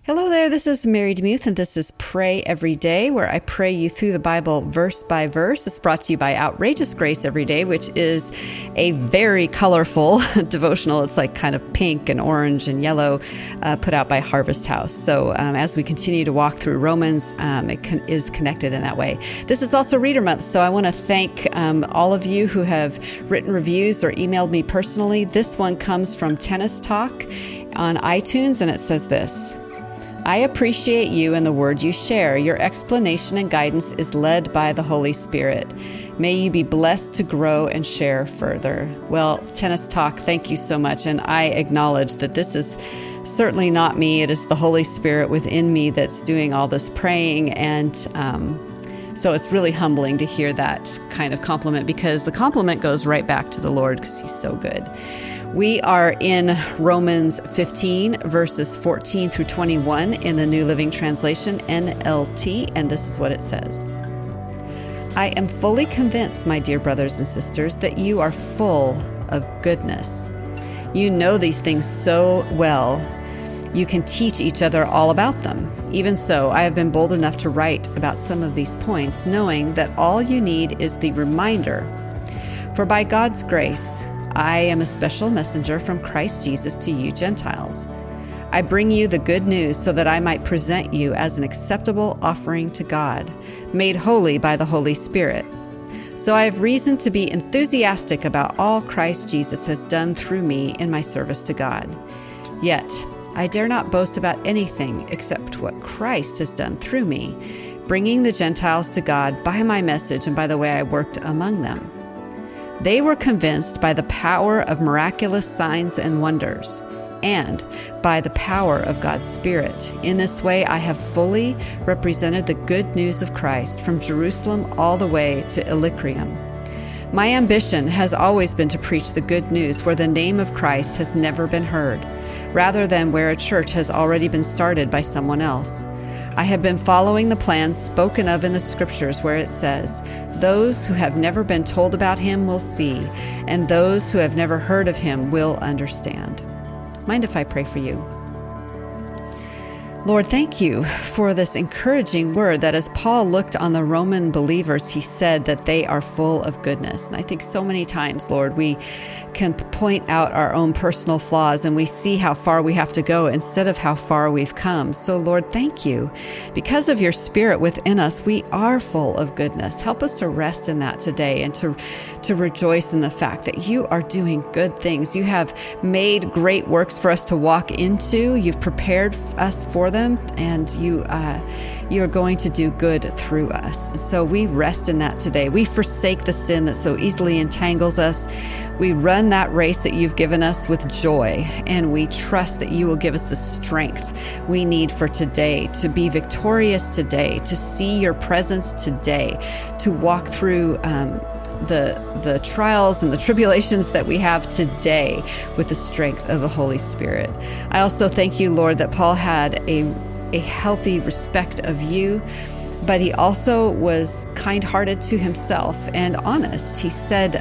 Hello there, this is Mary DeMuth, and this is Pray Every Day, where I pray you through the Bible verse by verse. It's brought to you by Outrageous Grace Every Day, which is a very colorful devotional. It's like kind of pink and orange and yellow, put out by Harvest House. So as we continue to walk through Romans, it is connected in that way. This is also Reader Month, so I want to thank all of you who have written reviews or emailed me personally. This one comes from Tennis Talk on iTunes, and it says this: I appreciate you and the word you share. Your explanation and guidance is led by the Holy Spirit. May you be blessed to grow and share further. Well, Tennis Talk, thank you so much. And I acknowledge that this is certainly not me. It is the Holy Spirit within me that's doing all this praying. And so it's really humbling to hear that kind of compliment, because the compliment goes right back to the Lord because he's so good. We are in Romans 15, verses 14 through 21 in the New Living Translation, NLT, and this is what it says. I am fully convinced, my dear brothers and sisters, that you are full of goodness. You know these things so well, you can teach each other all about them. Even so, I have been bold enough to write about some of these points, knowing that all you need is the reminder. For by God's grace, I am a special messenger from Christ Jesus to you Gentiles. I bring you the good news so that I might present you as an acceptable offering to God, made holy by the Holy Spirit. So I have reason to be enthusiastic about all Christ Jesus has done through me in my service to God. Yet, I dare not boast about anything except what Christ has done through me, bringing the Gentiles to God by my message and by the way I worked among them. They were convinced by the power of miraculous signs and wonders, and by the power of God's Spirit. In this way, I have fully represented the good news of Christ from Jerusalem all the way to Illyricum. My ambition has always been to preach the good news where the name of Christ has never been heard, rather than where a church has already been started by someone else. I have been following the plans spoken of in the scriptures where it says, those who have never been told about him will see, and those who have never heard of him will understand. Mind if I pray for you? Lord, thank you for this encouraging word that as Paul looked on the Roman believers, he said that they are full of goodness. And I think so many times, Lord, we can point out our own personal flaws and we see how far we have to go instead of how far we've come. So Lord, thank you. Because of your Spirit within us, we are full of goodness. Help us to rest in that today and to rejoice in the fact that you are doing good things. You have made great works for us to walk into. You've prepared us for them, and you are going to do good through us. And so we rest in that today. We forsake the sin that so easily entangles us. We run that race that you've given us with joy, and we trust that you will give us the strength we need for today, to be victorious today, to see your presence today, to walk through the trials and the tribulations that we have today with the strength of the Holy Spirit. I also thank you, Lord, that Paul had a healthy respect of you, but he also was kind-hearted to himself and honest. He said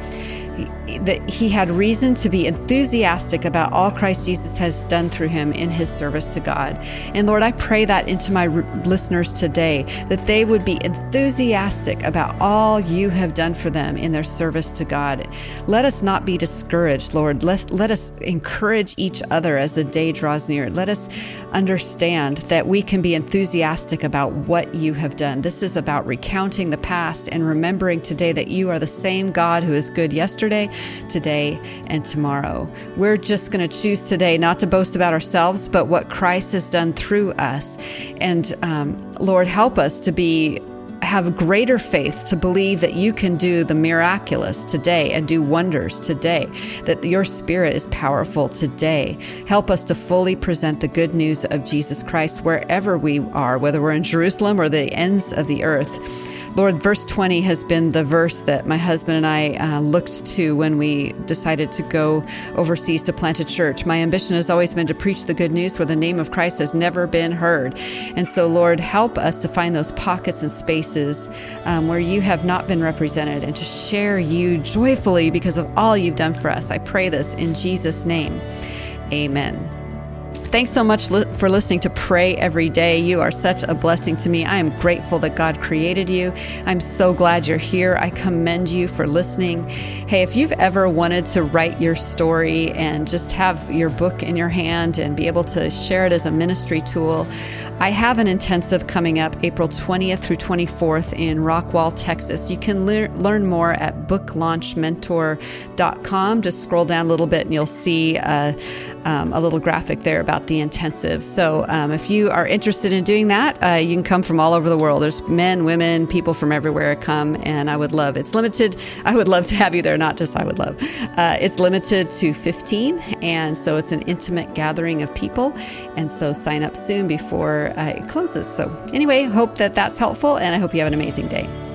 that he had reason to be enthusiastic about all Christ Jesus has done through him in his service to God. And Lord, I pray that into my listeners today, that they would be enthusiastic about all you have done for them in their service to God. Let us not be discouraged, Lord. Let us encourage each other as the day draws near. Let us understand that we can be enthusiastic about what you have done. This is about recounting the past and remembering today that you are the same God who is good yesterday, today, and tomorrow. We're just going to choose today not to boast about ourselves, but what Christ has done through us. And Lord, help us to have greater faith to believe that you can do the miraculous today and do wonders today, that your Spirit is powerful today. Help us to fully present the good news of Jesus Christ wherever we are, whether we're in Jerusalem or the ends of the earth. Lord, verse 20 has been the verse that my husband and I looked to when we decided to go overseas to plant a church. My ambition has always been to preach the good news where the name of Christ has never been heard. And so, Lord, help us to find those pockets and spaces where you have not been represented and to share you joyfully because of all you've done for us. I pray this in Jesus' name. Amen. thanks so much for listening to Pray Every Day. You are such a blessing to me. I am grateful that God created you. I'm so glad you're here. I commend you for listening. Hey, if you've ever wanted to write your story and just have your book in your hand and be able to share it as a ministry tool, I have an intensive coming up April 20th through 24th in Rockwall, Texas. You can learn more at booklaunchmentor.com. Just scroll down a little bit and you'll see a little graphic there about the intensive. So if you are interested in doing that, you can come from all over the world. There's men, women, people from everywhere come, and I would love to have you there, not just I would love. It's limited to 15, and so it's an intimate gathering of people, and so sign up soon before it closes. So anyway, hope that that's helpful, and I hope you have an amazing day.